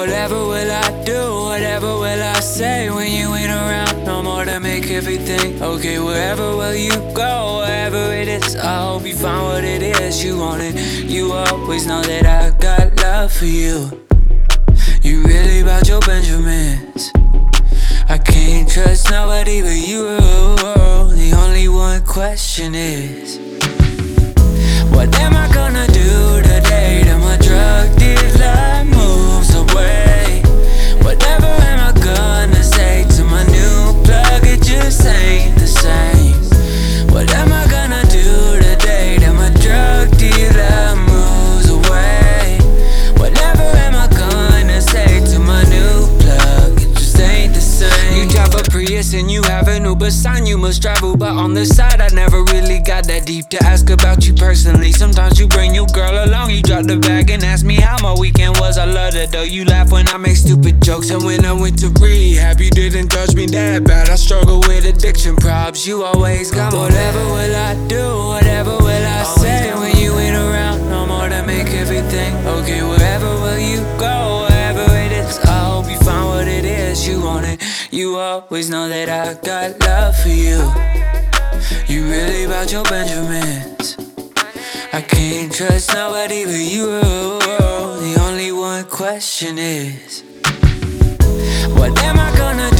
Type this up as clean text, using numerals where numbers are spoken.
Whatever will I do, whatever will I say when you ain't around no more to make everything okay? Wherever will you go, wherever it is, I hope you find what it is you wanted. You always know that I got love for you. You really about your Benjamins. I can't trust nobody but you. The only one question is, what am I gonna do today till my drug dealer moves away? Whatever am I gonna say to my new plug? It just ain't the same. What am I gonna do today till my drug dealer moves away? Whatever am I gonna say to my new plug? It just ain't the same. You drive a Prius and you have an Uber sign. You must travel, but on the side I never really got that deep to ask about you personally. Sometimes you bring your girl along, you drop the bag and ask me how my weekend was. I love that though. You laugh when I make stupid jokes, and when I went to rehab you didn't judge me that bad. I struggle with addiction problems. You always got my whatever will I do, whatever will I say when you ain't around no more to make everything okay? Wherever will you go, wherever it is, I hope you find what it is you wanted. You always know that I got love for you. You really about your Benjamins. I can't trust nobody but you. The only one question is, what am I gonna